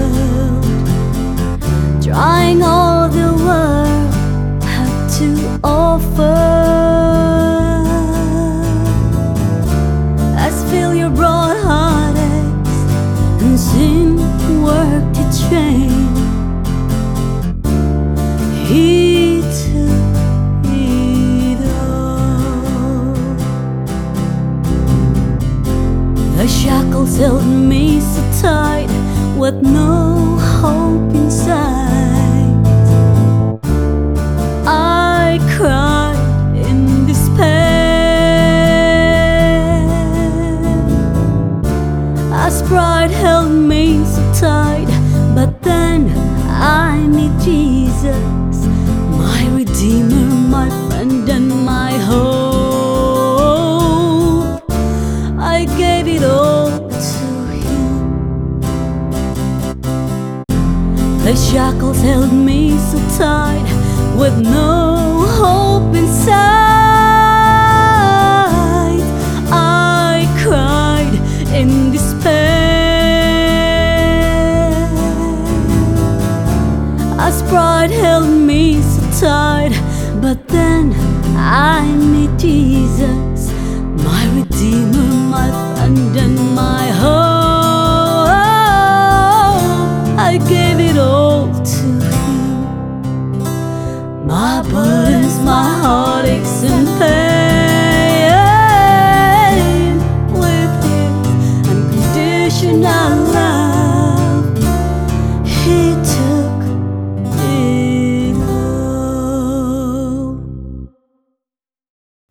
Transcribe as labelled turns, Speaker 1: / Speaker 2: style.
Speaker 1: trying all the world had to offer. As failure brought heartaches and sin worked its chain, He took it all. The shackles held me so tight, with no hope inside. I cried in despair, as pride held me so tight. But then I need Jesus, my Redeemer, my friend and my hope. I gave it all to Him. The shackles held me so tight, with no hope inside. I cried in despair, as pride held me so tight. But then I need Jesus, my Redeemer, my friend and my hope.